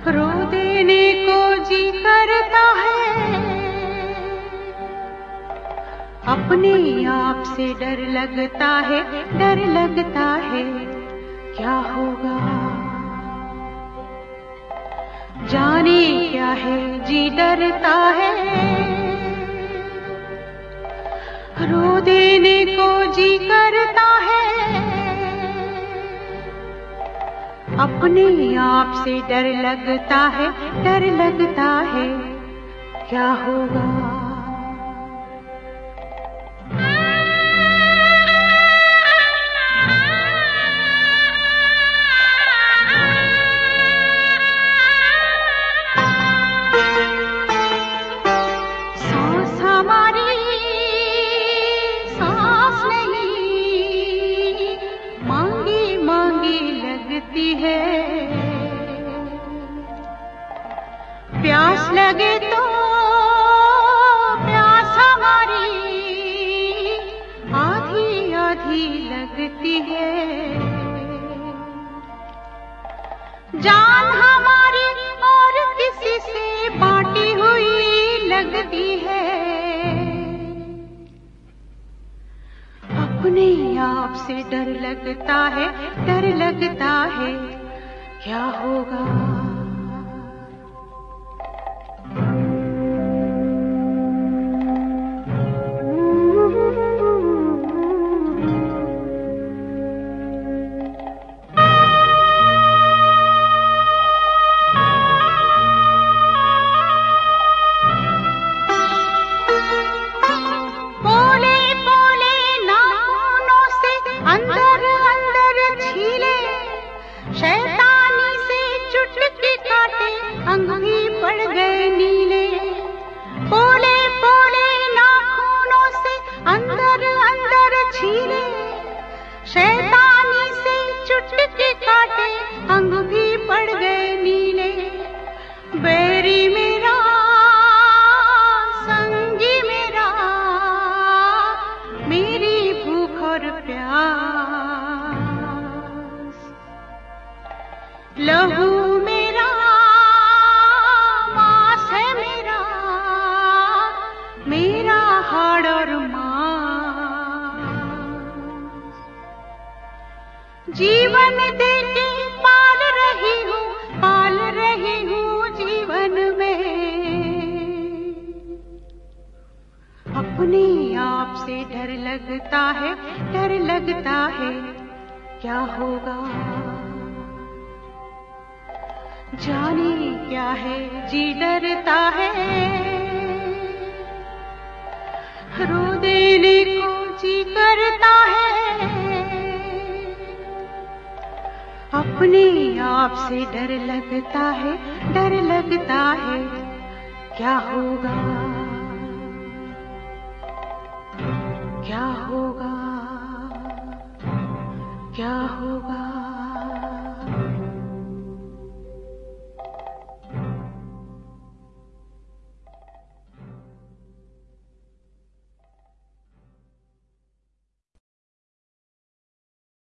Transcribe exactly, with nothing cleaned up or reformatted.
रो देने को जी करता है, अपने आप से डर लगता है, डर लगता है क्या होगा। जाने क्या है जी डरता है, रो देने को जी करता है, अपने आप से डर लगता है, डर लगता है क्या होगा। सांस हमारी सांस नहीं, मांगी मांगी लगती है, प्यास लगे तो प्यास हमारी आधी आधी लगती है, जान हमारी और किसी से बांटी हुई लगती है, अपने आप से डर लगता है, डर लगता है क्या होगा। अंदर अंदर छीले शैतानी से चुटकी काटे, अंग भी पड़ गए नीले। पोले पोले नाखूनों से अंदर अंदर छीले शैतानी से चुटकी काटे, अंग भी पड़ गए नीले। बैरी मेरा संगी मेरा, मेरी भूख और प्यास, लहू मेरा मांस है मेरा, मेरा हाड़ और मांस। जीवन देके पाल रही हूँ, पाल रही हूँ जीवन में, अपने आप से डर लगता है, डर लगता है क्या होगा। जाने क्या है जी डरता है, रो देने को जी करता है, अपने आप से डर लगता है, डर लगता है क्या होगा, क्या होगा, क्या होगा।